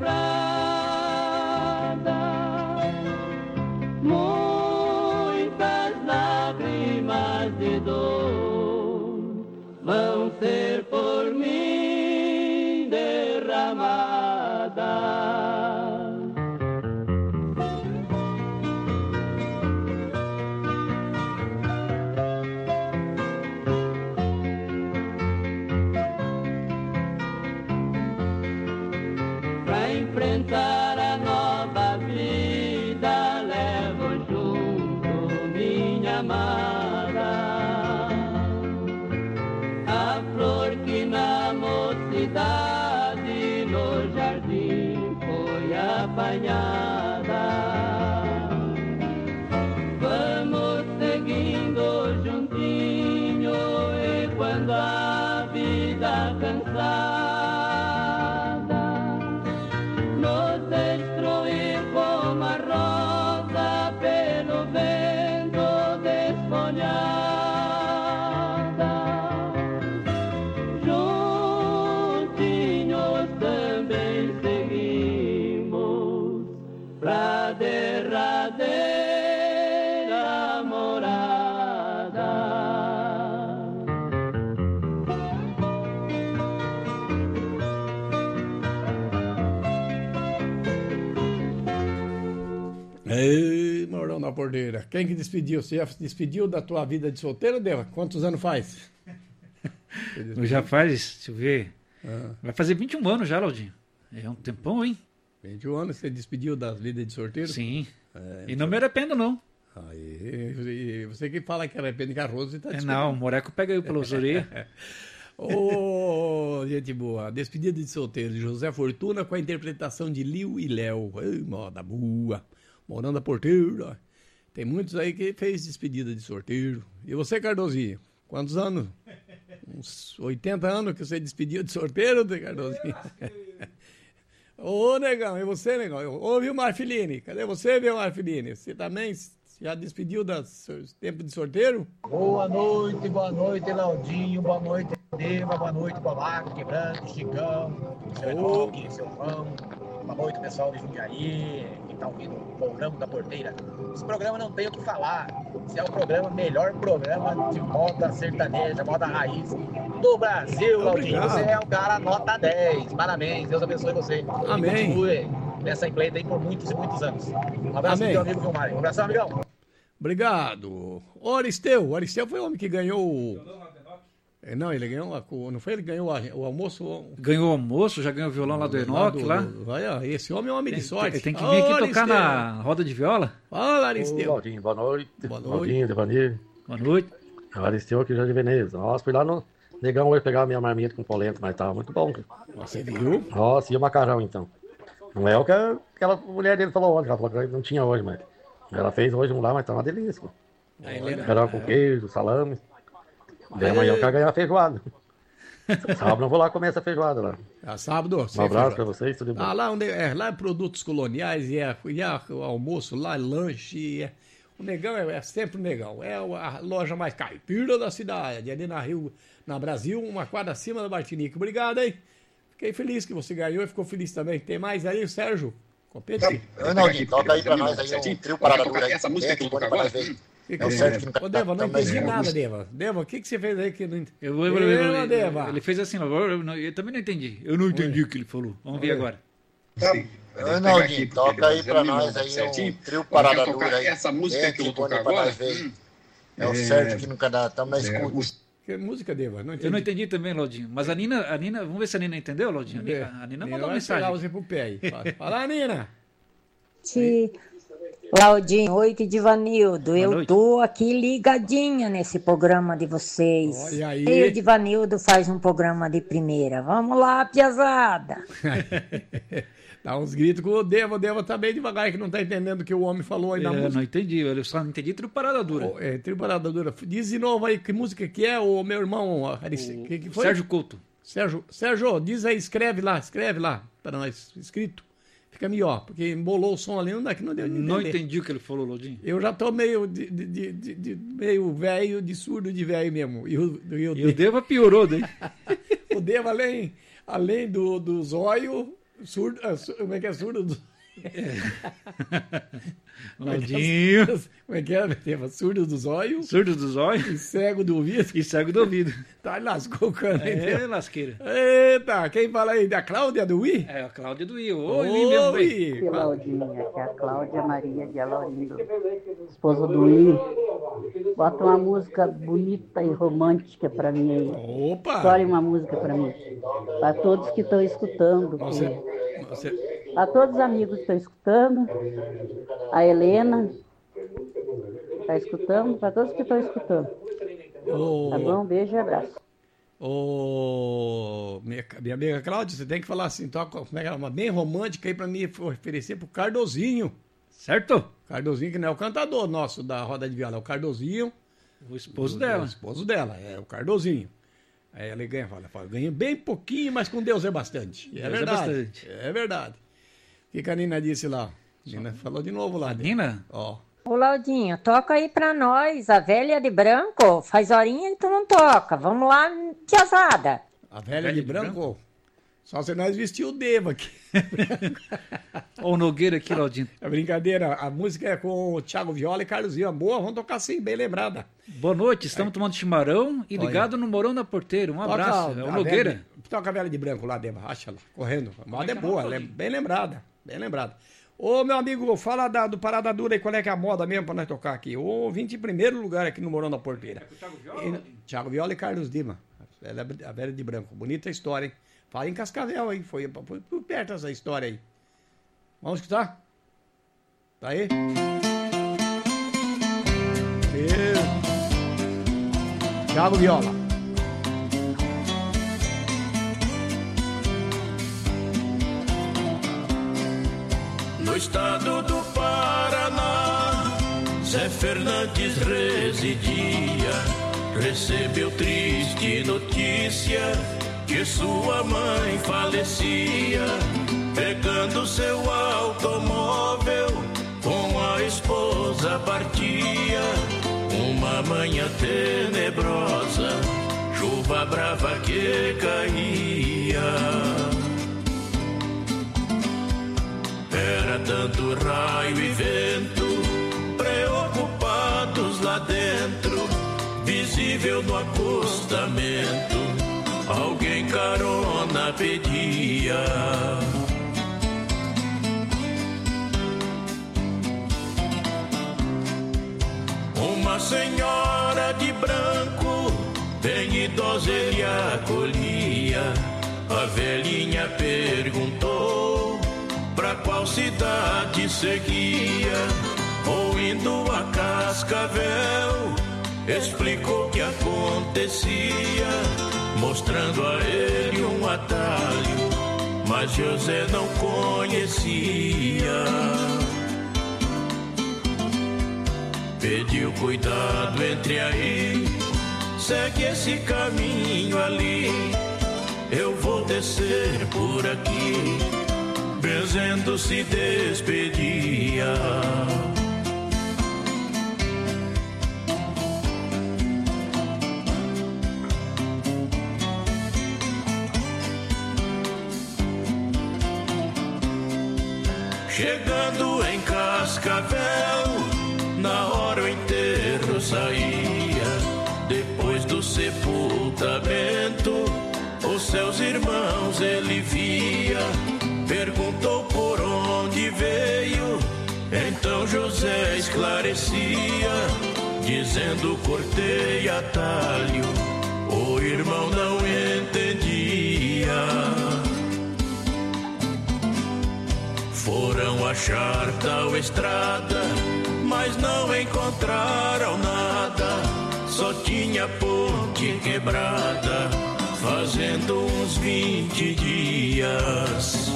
lembrada. Muitas lágrimas de dor vão ser por mim derramadas. Pra enfrentar a nova vida, levo junto minha amada, a flor que na mocidade no jardim foi apanhada. Vamos seguindo juntinho, e quando a vida cansada nos destruir como a rosa pelo vento desfolhada, juntinhos também seguimos pra derradeira morada. Ei, Mourão da Porteira. Quem que despediu? Você já despediu da tua vida de solteiro, Deva? Quantos anos faz? Já faz, deixa eu ver. Ah. Vai fazer vinte e um anos já, Laudinho. É um tempão, hein? vinte e um anos você despediu das vidas de sorteiro? Sim. É, e não me arrependo, não. Aí, você que fala que arrepende que a Rose tá é, Não, o Moreco pega eu pelas orelhas. Ô, gente boa. Despedida de solteiro de José Fortuna com a interpretação de Liu e Léo. Ei, moda boa. Morando a Porteira. Tem muitos aí que fez despedida de sorteiro. E você, Cardozinho? Quantos anos? Uns oitenta anos que você despediu de sorteiro, Cardozinho? Ô, negão, e você, negão? Ô, viu, Marfiline? Cadê você, viu, Marfiline? Você também já despediu do tempo de sorteiro? Boa noite, boa noite, Laudinho, boa noite, Deva, boa noite, Bolaco, Quebrante, Chicão, seu Enoque, seu João, boa noite, pessoal de Jundiaí, que tá ouvindo o programa da Porteira. Esse programa não tem o que falar, esse é o programa, melhor programa de moda sertaneja, moda raiz do Brasil, Laudinho. Você é um cara nota dez, parabéns, Deus abençoe você. Amém. E continue nessa empreita aí por muitos e muitos anos. Um abraço, Amém. meu amigo Vilmar. Um abraço, amigão. Obrigado. O Aristeu. O Aristeu foi o homem que ganhou o... Não, ele ganhou... A... Não foi ele que ganhou o almoço? Ganhou o almoço, já ganhou o violão lá do Enoque, lá. Do... Olha, esse homem é um homem de sorte. Tem, tem que vir aqui oh, tocar na roda de viola. Fala, Aristeu. Ô, Laudinho, boa noite. Boa noite. Laudinho, Devanir. Boa noite. Aristeu aqui já de Veneza. Nossa, fui lá no Negão hoje pegar a minha marmita com polenta, mas tava muito bom. Você viu? Nossa, e o macarrão, então. Não é o que aquela mulher dele falou ontem, ela falou que não tinha hoje, mas ela fez hoje um lá, mas tá uma delícia. Macarrão com queijo, salame. Daí amanhã eu quero ganhar a feijoada. Sábado eu vou lá comer essa feijoada lá. Ah, sábado? Um abraço pra vocês, tudo bom. Ah, lá, onde, é, lá é produtos coloniais, e é, e é o almoço lá, lanche. É, o Negão é, é sempre o Negão. É a loja mais caipira da cidade. Ali na Rio, na Brasil, uma quadra acima da Martinique. Obrigado, hein? Fiquei feliz que você ganhou e ficou feliz também. Tem mais aí, o Sérgio? Compete? Não, toca aí pra nós aí um trio parada dura aí. Essa música que eu toco agora? Que que é o Sérgio que não... Ô, Deva, não entendi nada, Deva. Deva, o que, que você fez aí que não entendi? Eu, eu, eu, eu, Deva. Ele fez assim, eu, eu, eu também não entendi. Eu não entendi o que ele falou. Vamos ver agora. Sim. Ronaldinho, toca aí pra nós aí um trio parada dura aí. Essa música que eu vou tocar agora? É o Sérgio que nunca dá, estamos na escuta. Que música, Deva? Não entendi. Eu não entendi também, Laudinho. Mas a Nina, a Nina, vamos ver se a Nina entendeu, Laudinho? A Nina, a Nina mandou uma mensagem. Vai você pro pé aí. Fala, Nina. Ti, Claudinho, oi, que Divanildo. Boa Eu noite. tô aqui ligadinha nesse programa de vocês. Olha aí. E o Divanildo faz um programa de primeira. Vamos lá, piazada. Dá uns gritos com o Deva. O Deva tá bem devagar, que não tá entendendo o que o homem falou aí na É, música. não entendi, eu só não entendi trio parada dura. Oh, é, trio parada dura. Diz de novo aí que música que é, o meu irmão. Arice, que, que foi? Sérgio Couto. Sérgio, Sérgio, diz aí, escreve lá, escreve lá, para nós, escrito. Fica melhor, porque embolou o som ali, não dá que não deu de Não entender. entendi o que ele falou, Lodinho. Eu já tô meio de, de, de, de- de- meio velho, de surdo de velho mesmo. E o, e o, E o Deva piorou, né? o Deva, além, além do, do zóio, surdo, ah, su- como é que é surdo? Do... Lodinho. Como é que é, Deva? Surdo do zóio. Surdo do zóio. E cego do ouvido. E cego do ouvido. Tá, lascou o cano aí, É, Deva. lasqueira. Eita, quem fala aí? Da Cláudia do I? É, a Cláudia do I. Oi, I mesmo, Oi! bem. Claudinha, que é a Cláudia Maria de Alorindo, esposa do I. Bota uma música bonita e romântica pra mim aí. Opa! Escolhe uma música pra mim. Pra todos que estão escutando. Você, que- você... A todos os amigos que estão escutando. A Helena. Tá escutando? Pra todos que estão escutando. Ô, Tá bom? Beijo e abraço. ô, minha, minha amiga Cláudia, você tem que falar assim, toca como é que é, uma bem romântica aí pra mim oferecer pro Cardozinho. Certo? Cardozinho, que não é o cantador nosso da roda de viola, é o Cardozinho. O esposo o, dela. O esposo dela, é o Cardozinho. Aí ela ganha, fala, fala, ganha bem pouquinho, mas com Deus é bastante. E é Deus é verdade. bastante. É verdade. O que que a Nina disse lá? Nina falou de novo lá. Nina? Ó. Ô, Laudinho, toca aí pra nós, a velha de branco. Faz horinha e tu não toca. Vamos lá, piazada. A velha de branco? Só se nós vestir o Deva aqui. Ó o Nogueira aqui, Laudinho. É brincadeira, a música é com o Thiago Viola e Carlos Ian. Boa, vamos tocar sim, bem lembrada. Boa noite, estamos tomando chimarrão e Olha. ligado no Morão da Porteira. Um Toca abraço, é o a Nogueira. velha- toca a velha de branco lá, Deva, acha lá, correndo. A moda é boa, ela é bem lembrada, bem lembrada. Ô, meu amigo, fala da- do Parada Dura aí, qual é que é a moda mesmo pra nós tocar aqui. Ô, vinte em primeiro lugar aqui no Morão da Porteira. É com o Thiago Viola? E, Thiago Viola e Carlos Dima. Ela é a velha de branco. Bonita história, hein? Fala em Cascavel aí, foi, foi por perto essa história aí. Vamos escutar? Tá aí? E... Thiago Viola. No estado do Paraná, Zé Fernandes residia. Recebeu triste notícia que sua mãe falecia. Pegando seu automóvel, com a esposa partia. Uma manhã tenebrosa, chuva brava que caía. Era tanto raio e vento, preocupados lá dentro, visível no acostamento, alguém carona pedia. Uma senhora de branco, bem idosa ele acolhia. A velhinha perguntou pra qual cidade seguia, ou indo a Cascavel, explicou o que acontecia, mostrando a ele um atalho, mas José não conhecia. Pediu cuidado, entre aí, segue esse caminho ali, eu vou descer por aqui. Benzendo se despedia. Chegando em Cascavel, na hora o enterro saía. Depois do sepultamento, os seus irmãos ele via. Perguntou por onde veio, então José esclarecia, dizendo cortei atalho, o irmão não entendia. Foram achar tal estrada, mas não encontraram nada. Só tinha ponte quebrada, fazendo uns vinte dias.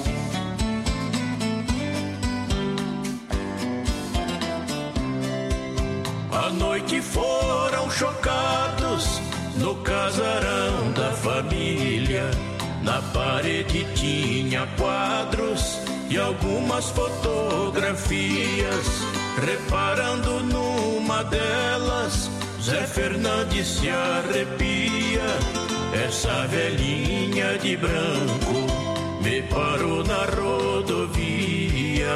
À noite foram chocados no casarão da família. Na parede tinha quadros e algumas fotografias. Reparando numa delas, Zé Fernandes se arrepia. Essa velhinha de branco me parou na rodovia.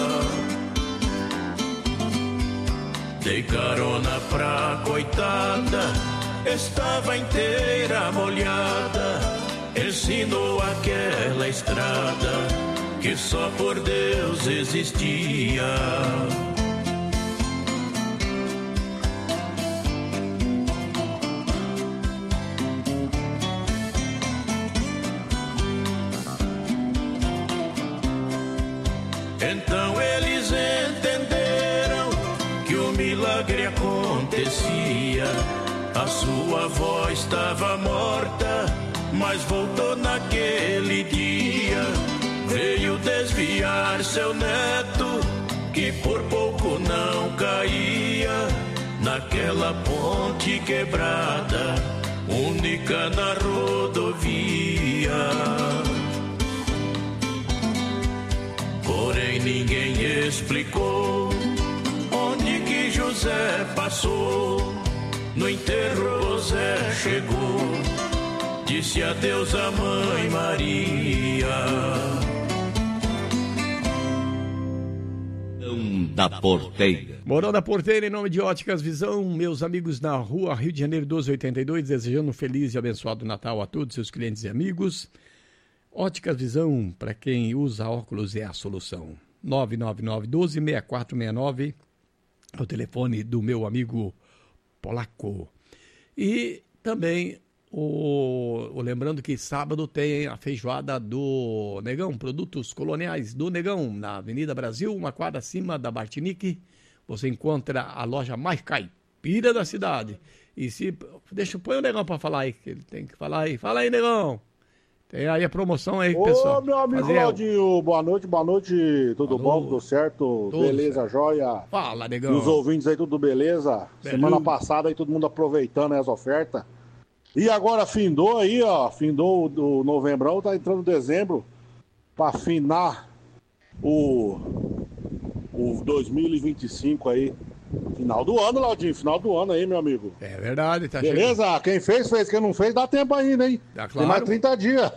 Dei carona pra coitada, estava inteira molhada. Ensinou aquela estrada que só por Deus existia. Então eles entenderam que o milagre acontecia. A sua avó estava morta, mas voltou naquele dia. Veio desviar seu neto, que por pouco não caía naquela ponte quebrada, única na rodovia. Porém ninguém explicou onde que José passou. No enterro Zé chegou, disse adeus à mãe Maria. Da Porteira. Morão da Porteira, em nome de Óticas Visão, meus amigos na rua Rio de Janeiro doze oitenta e dois, desejando um feliz e abençoado Natal a todos seus clientes e amigos. Óticas Visão, para quem usa óculos, é a solução. nove nove nove, um dois, seis quatro seis nove, é o telefone do meu amigo Polaco. E também, o, o, lembrando que sábado tem a feijoada do Negão, produtos coloniais do Negão, na Avenida Brasil, uma quadra acima da Martinique. Você encontra a loja mais caipira da cidade. E se... Deixa, põe o Negão para falar aí, que ele tem que falar aí. Fala aí, Negão. Tem aí a promoção aí, Ô, pessoal. Ô, meu amigo Fazer... Claudinho, boa noite, boa noite. Tudo Alô. bom, tudo certo? Tudo beleza, certo. joia? Fala, Negão. E os ouvintes aí, tudo beleza? Beleza. Semana passada aí, todo mundo aproveitando aí as ofertas. E agora findou aí, ó, findou o novembrão, tá entrando dezembro pra afinar o, o dois mil e vinte e cinco aí. Final do ano, Laudinho, final do ano aí, meu amigo. É verdade, tá Beleza? chegando. Quem fez, fez. Quem não fez, dá tempo ainda, hein? Dá, claro. Tem mais trinta dias.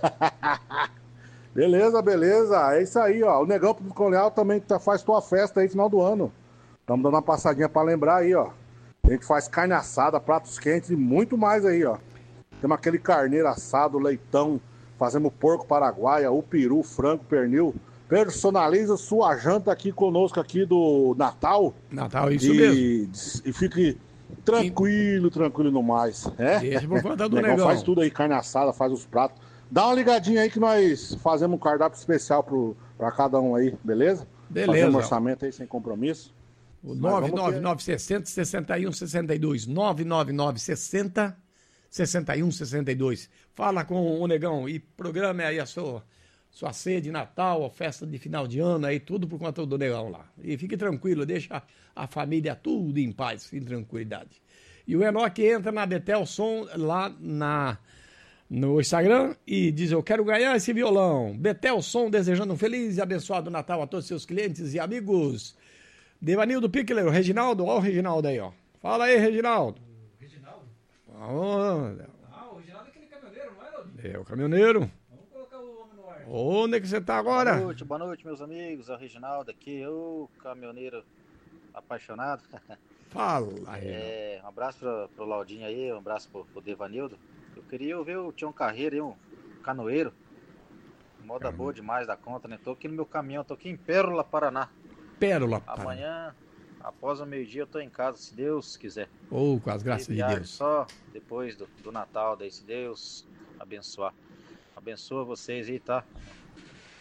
Beleza, beleza. É isso aí, ó. O Negão do Colonial também tá, faz tua festa aí, final do ano. Estamos dando uma passadinha pra lembrar aí, ó. A gente faz carne assada, pratos quentes e muito mais aí, ó. Temos aquele carneiro assado, leitão, fazemos porco paraguaia, o peru, frango, pernil. Personaliza sua janta aqui conosco aqui do Natal. Natal, isso e, mesmo. E fique tranquilo, tranquilo no mais. É? Deixa por conta do Negão. Negão. Faz tudo aí, carne assada, faz os pratos. Dá uma ligadinha aí que nós fazemos um cardápio especial pro, pra cada um aí, beleza? Beleza. Fazemos um orçamento aí sem compromisso. O nove nove nove sessenta, sessenta e um sessenta e dois. nove nove nove sessenta, sessenta e um sessenta e dois. Fala com o Negão e programe aí a sua, sua ceia de Natal, a festa de final de ano aí, tudo por conta do Negão lá. E fique tranquilo, deixa a, a família tudo em paz, em tranquilidade. E o Enoque entra na Betel Som lá na, no Instagram e diz: eu quero ganhar esse violão. Betel Som, desejando um feliz e abençoado Natal a todos seus clientes e amigos. Devanildo Pickler, o Reginaldo, olha o Reginaldo aí, ó. Fala aí, Reginaldo. Reginaldo? Ah, Ah, o Reginaldo é aquele caminhoneiro, não é, Lodi? é o caminhoneiro. Vamos colocar o homem no ar. Onde é que você tá agora? Boa noite, boa noite, meus amigos. É o Reginaldo aqui, o caminhoneiro apaixonado. Fala, é, um abraço pro, pro Laudinho aí, um abraço pro, pro Devanildo. Eu queria ouvir o Tião Carreiro aí, um canoeiro. Moda boa demais da conta, né? Tô aqui no meu caminhão, tô aqui em Pérola, Paraná. Pérola, Amanhã, após o meio-dia, eu tô em casa, se Deus quiser. Ou oh, com as graças de Deus. Só depois do, do Natal, daí se Deus abençoar. Abençoa vocês aí, tá?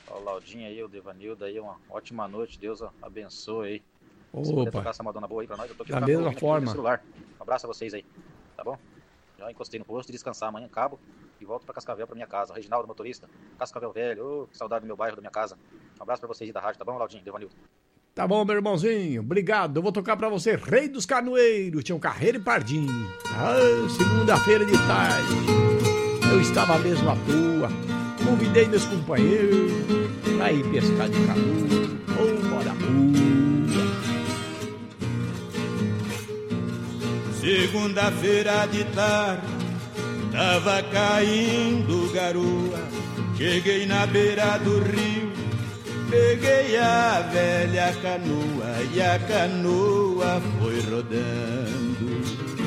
O Laudinho aí, o Devanildo aí, uma ótima noite, Deus abençoe aí. Opa. Se puder tocar essa Madonna boa aí pra nós, eu tô aqui Da no mesma ouvindo aqui forma. no celular. Um abraço a vocês aí, tá bom? Já encostei no posto e descansar amanhã, cabo, e volto pra Cascavel, pra minha casa. O Reginaldo, motorista, Cascavel Velho, ô, que saudade do meu bairro, da minha casa. Um abraço pra vocês aí da rádio, tá bom, Laudinho, Devanildo? Tá bom, meu irmãozinho, obrigado. Eu vou tocar pra você, Rei dos Canoeiros, Tião Carreiro e Pardinho. Ah, segunda-feira de tarde, eu estava mesmo à toa, convidei meus companheiros pra ir pescar de canoa. Ô, bora boa. Segunda-feira de tarde, tava caindo garoa. Cheguei na beira do rio, peguei a velha canoa e a canoa foi rodando.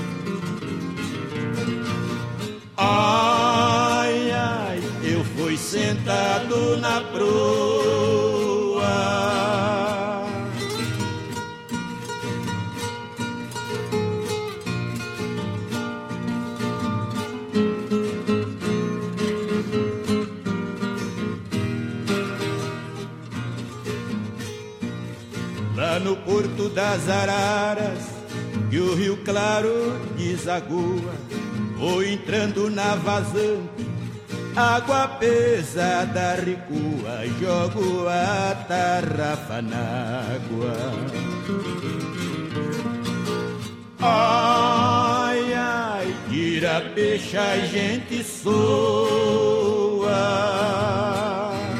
Ai, ai, eu fui sentado na proa. Lá no Porto das Araras, que o Rio Claro desagoa, vou entrando na vazante, água pesada recua, jogo a tarrafa na água. Ai, ai, tira peixe, a gente soa.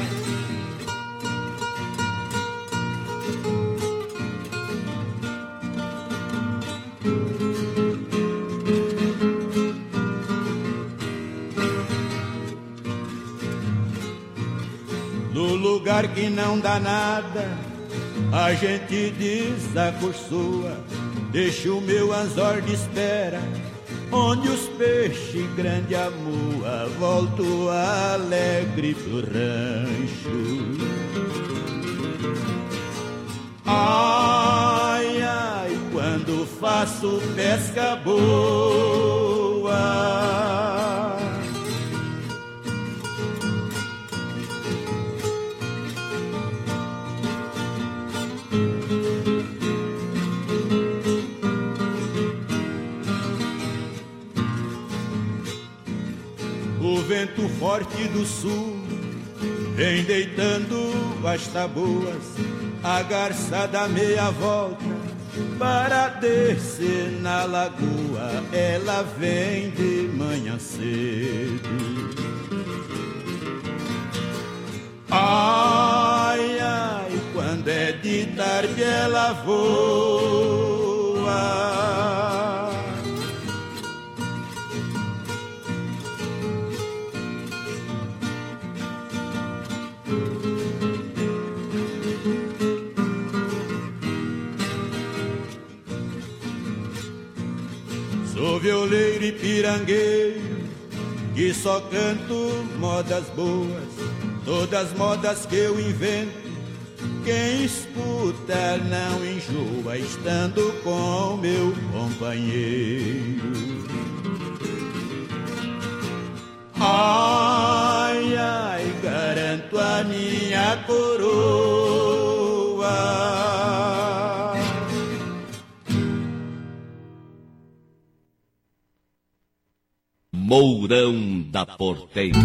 No lugar que não dá nada, a gente desacorçoa. Deixa o meu anzol de espera, onde os peixes grande amoa. Volto alegre pro rancho. Ai, ai, quando faço pesca boa. O vento forte do sul vem deitando as taboas, a garça dá meia volta para descer na lagoa. Ela vem de manhã cedo. Ai, ai, quando é de tarde ela voa. Sou violeiro e pirangueiro, que só canto modas boas. Todas modas que eu invento, quem escuta não enjoa, estando com meu companheiro. Ai, ai, garanto a minha coroa. Mourão da Porteira.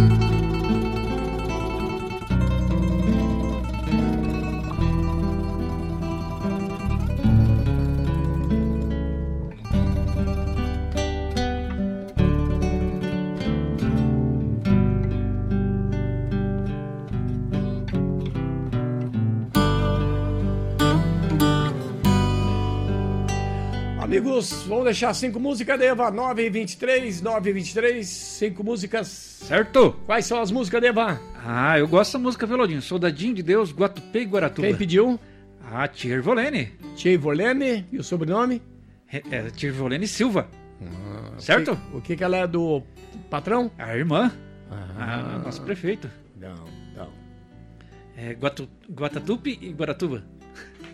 Amigos, vamos deixar cinco músicas, Deva. nove e vinte e três, nove e vinte e três, cinco músicas. Certo? Quais são as músicas, Deva? Ah, eu gosto da música Velodinho. Soldadinho de Deus, Guatupê e Guaratuba. Quem pediu? Ah, Tia Ervolene. Tia Ervolene. E o sobrenome? É, é Tia Ervolene Silva. Ah, certo? O que, o que que ela é do patrão? A irmã. Ah, a nosso prefeito. Não, não. É Guatu, Guatatupe e Guaratuba.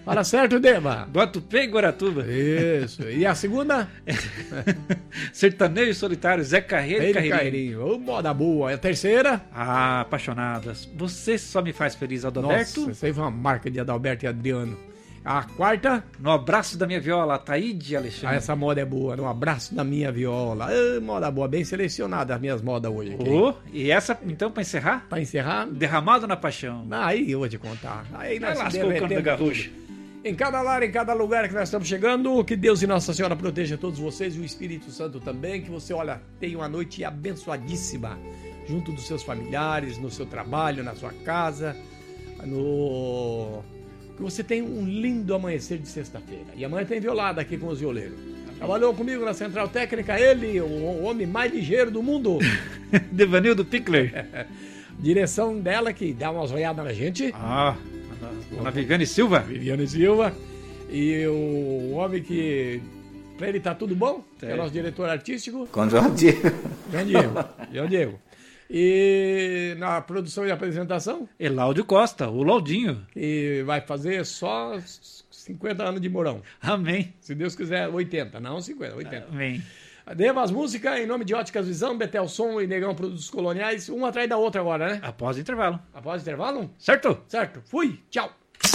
Fala certo, Deva. Guatupê e Guaratuba. Isso. E a segunda? Sertanejo Solitário, Zé Carreiro e Carreirinho. Carreirinho. Ô, moda boa. E a terceira? Ah, Apaixonadas. Você só me faz feliz, Adalberto. Nossa, isso aí foi uma marca de Adalberto e Adriano. A quarta? No abraço da minha viola, Taíde Alexandre. Ah, essa moda é boa. No abraço da minha viola. Ah, moda boa, bem selecionada as minhas modas hoje. Aqui. Oh, e essa, então, pra encerrar? Pra encerrar? Derramado na Paixão. Ah, aí eu vou te contar. Aí nós lascou o cano da garrucha. Em cada lar, em cada lugar que nós estamos chegando, que Deus e Nossa Senhora proteja todos vocês e o Espírito Santo também. Que você, olha, tenha uma noite abençoadíssima junto dos seus familiares, no seu trabalho, na sua casa, no... que você tenha um lindo amanhecer de sexta-feira. E amanhã tem violada aqui com os violeiros. Trabalhou comigo na Central Técnica, ele, o homem mais ligeiro do mundo. Devanildo Pickler. Direção dela que dá umas olhadas na gente. Ah, a Viviane Silva. Viviane Silva. E o homem que... Pra ele tá tudo bom, é, é o nosso diretor artístico. Com João Diego. João Diego. João Diego. E na produção e apresentação? Eláudio Costa, o Laudinho. Que vai fazer só cinquenta anos de Mourão. Amém. Se Deus quiser, oitenta, não cinquenta, oitenta. Amém. Deva as músicas em nome de Óticas Visão, Betel Som e Negão Produtos Coloniais, um atrás da outra agora, né? Após o intervalo. Após o intervalo? Certo. Certo. Fui. Tchau.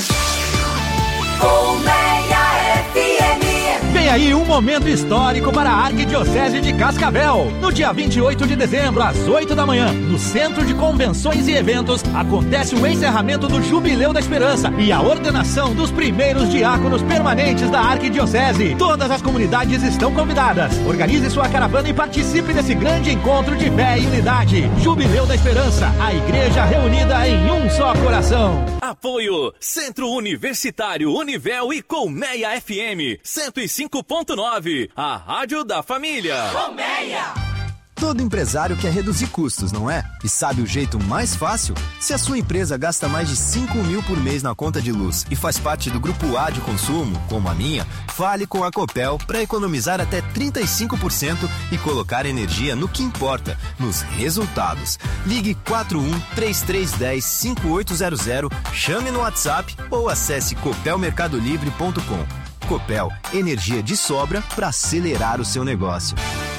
Colmeia F M. Vem aí um momento histórico para a Arquidiocese de Cascavel. No dia vinte e oito de dezembro, às oito da manhã, no Centro de Convenções e Eventos, acontece o encerramento do Jubileu da Esperança e a ordenação dos primeiros diáconos permanentes da Arquidiocese. Todas as comunidades estão convidadas. Organize sua caravana e participe desse grande encontro de fé e unidade. Jubileu da Esperança, a igreja reunida em um só coração. Apoio Centro Universitário Univel e Colmeia F M cento e cinco ponto nove, a rádio da família. Colmeia! Todo empresário quer reduzir custos, não é? E sabe o jeito mais fácil? Se a sua empresa gasta mais de cinco mil por mês na conta de luz e faz parte do grupo A de consumo, como a minha, fale com a Copel para economizar até trinta e cinco por cento e colocar energia no que importa, nos resultados. Ligue quatro um três três um zero cinco oito zero zero, chame no WhatsApp ou acesse copel mercado livre ponto com. Copel, energia de sobra para acelerar o seu negócio.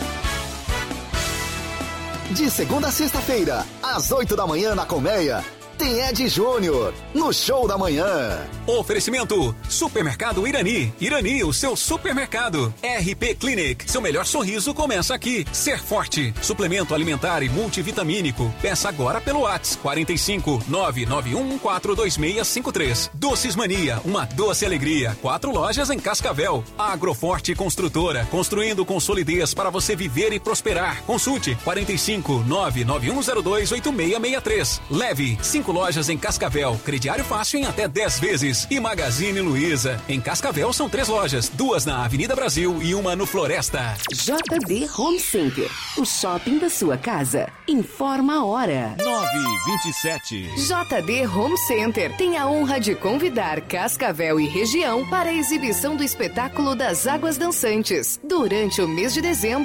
De segunda a sexta-feira, às oito da manhã na Colmeia, tem Ed Júnior, no Show da Manhã. Oferecimento, Supermercado Irani. Irani, o seu supermercado. R P Clinic, seu melhor sorriso começa aqui. Ser Forte, suplemento alimentar e multivitamínico. Peça agora pelo WhatsApp quarenta e cinco, nove nove um quatro dois seis cinco três. Doces Mania, uma doce alegria. Quatro lojas em Cascavel. Agroforte Construtora, construindo com solidez para você viver e prosperar. Consulte quarenta e cinco, nove nove um zero dois oito seis seis três. Leve, cinco lojas em Cascavel, crediário fácil em até dez vezes. E Magazine Luiza. Em Cascavel são três lojas, duas na Avenida Brasil e uma no Floresta. J D Home Center, o shopping da sua casa. Informa a hora. nove e vinte e sete. J D Home Center tem a honra de convidar Cascavel e região para a exibição do espetáculo das Águas Dançantes durante o mês de dezembro.